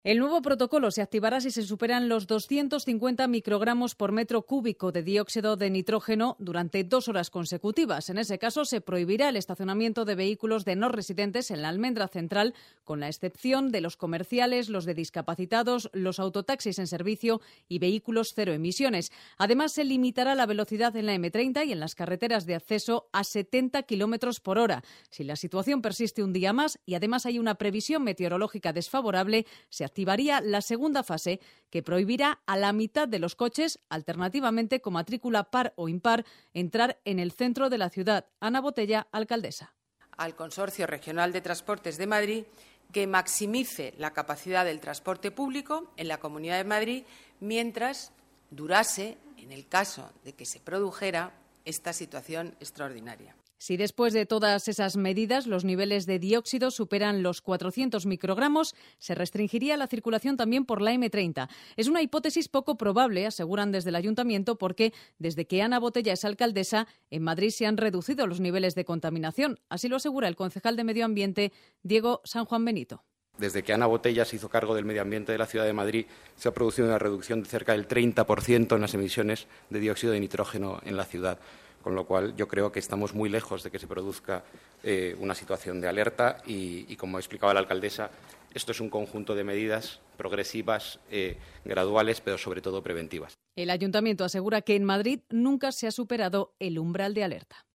El nuevo protocolo se activará si se superan los 250 microgramos por metro cúbico de dióxido de nitrógeno durante 2 horas consecutivas. En ese caso, se prohibirá el estacionamiento de vehículos de no residentes en la Almendra Central, con la excepción de los comerciales, los de discapacitados, los autotaxis en servicio y vehículos cero emisiones. Además, se limitará la velocidad en la M30 y en las carreteras de acceso a 70 kilómetros por hora. Si la situación persiste un día más y además hay una previsión meteorológica desfavorable, se activaría la segunda fase, que prohibirá a la mitad de los coches, alternativamente con matrícula par o impar, entrar en el centro de la ciudad. Ana Botella, alcaldesa. Al Consorcio Regional de Transportes de Madrid que maximice la capacidad del transporte público en la Comunidad de Madrid mientras durase, en el caso de que se produjera esta situación extraordinaria. Si después de todas esas medidas los niveles de dióxido superan los 400 microgramos, se restringiría la circulación también por la M30. Es una hipótesis poco probable, aseguran desde el Ayuntamiento, porque desde que Ana Botella es alcaldesa, en Madrid se han reducido los niveles de contaminación. Así lo asegura el concejal de Medio Ambiente, Diego San Juan Benito. Desde que Ana Botella se hizo cargo del medio ambiente de la ciudad de Madrid, se ha producido una reducción de cerca del 30% en las emisiones de dióxido de nitrógeno en la ciudad. Con lo cual, yo creo que estamos muy lejos de que se produzca una situación de alerta y, como explicaba la alcaldesa, esto es un conjunto de medidas progresivas, graduales, pero sobre todo preventivas. El Ayuntamiento asegura que en Madrid nunca se ha superado el umbral de alerta.